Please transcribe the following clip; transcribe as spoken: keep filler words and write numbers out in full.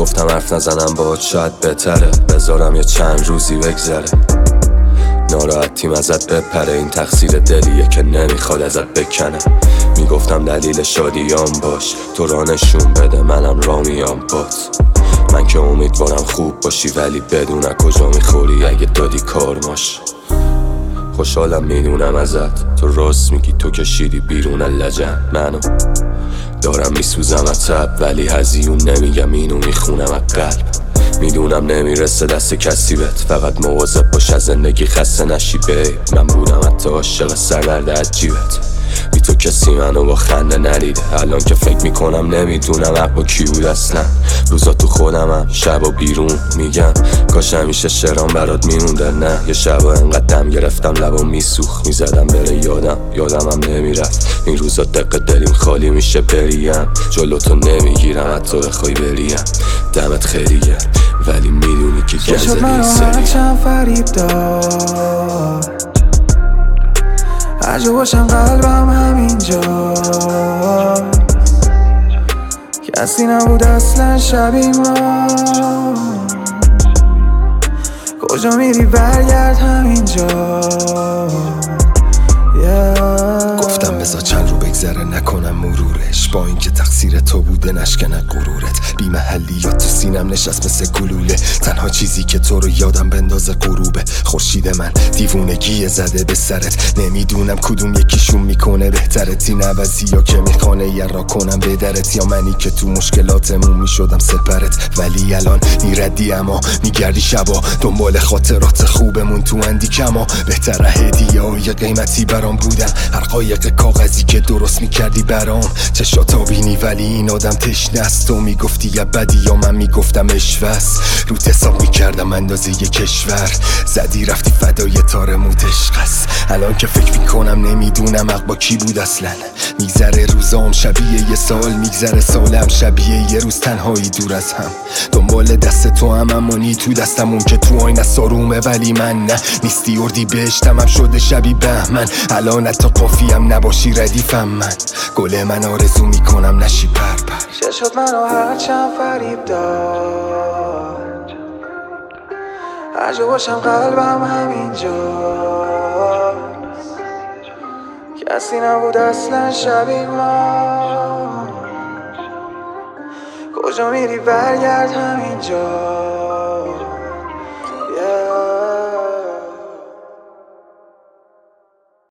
گفتم حرف نزنم باهات شاید بهتره، بذارم یه چند روزی بگذره. ناراحتیم ازت بپره، این تقصیر دلیه که نمیخواد ازت بکنه. میگفتم دلیل شادیام باش، تو را نشون بده منم را میام بات. من که امیدوارم خوب باشی ولی بدون کجا میخوری اگه دادی کارماش. خوشحالم میدونم ازت، تو راست میگی، تو کشیدی بیرون لجن منو. دارم میسوزم از تب ولی هزیون نمیگم، اینو میخونم از قلب. میدونم نمیرسه دست کسی بهت، فقط مواظب باش از زندگی خسته نشی بیب. من بودم حتی عاشق سردرد عجیبت، بی تو کسی منو با خنده ندیده. الان که فکر میکنم نمیدونم حق با کی بود اصلا. روزا تو خودمم، شبا بیرون میگم کاش همیشه شعرام برات میمونده. نه یه شبا انقدر دم گرفتم لبا میسوخت، میزدم بره یادم یادمم نمیرفت. این روزا دق دلیم خالی میشه بریم، جلو تو نمیگیرم حتی بخوای بریم. دمت خیلیه ولی میدونی که گزه نیست چند فریب داد، هر جا باشم قلبم همینجا. کسی نبود اصلا شبیه ما، کجا میری برگرد همینجا. yeah. گفتم بذار چند رو بگذره نکنم مرورش، با اینکه تقصیر تو بوده نشکنه غرورت. بی محلیات تو سینم نشست مثل گلوله، تنها چیزی که تو رو یادم بندازه غروبه. خورشید من دیوونگی زده به سرت، نمیدونم کدوم یکیشون میکنه بهترت. این عوضی یا که میخوانه یه را کنم به درت، یا منی که تو مشکلاتمون میشدم سپرت. ولی الان میردی اما میگردی شبا دنبال خاطرات خوبمون تو اندی کما. بهتره هدیه های قیمتی برام بودن، هر قایق کاغذی که درست میکردی برام. چشاتا بینی ولی این آدم تشنه است، تو میگفتی یا بدی یا من میگفتم اشوست. روت حساب میکردم اندازه یه کشور، زدی رفتی فدای تار موت عشق است. الان که فکر میکنم نمیدونم حق با کی بود اصلا. میگذره روزام شبیه یه سال، میگذره سالم شبیه یه روز تنهایی دور از هم. دنبال دست تو هم امانی تو دستم، اون که تو آینه سارومه ولی من نه. نیستی اردی بهشتم هم شده شبی بهمن، الان حتی قافیم نباشی ردیفم. من گل من آرزو میکنم نشی پر پر. شد منو هر چند فریب داد، هر جا باشم قلبم همینجا. کسی نبود اصلا شبیه ما، کجا میری برگرد همینجا.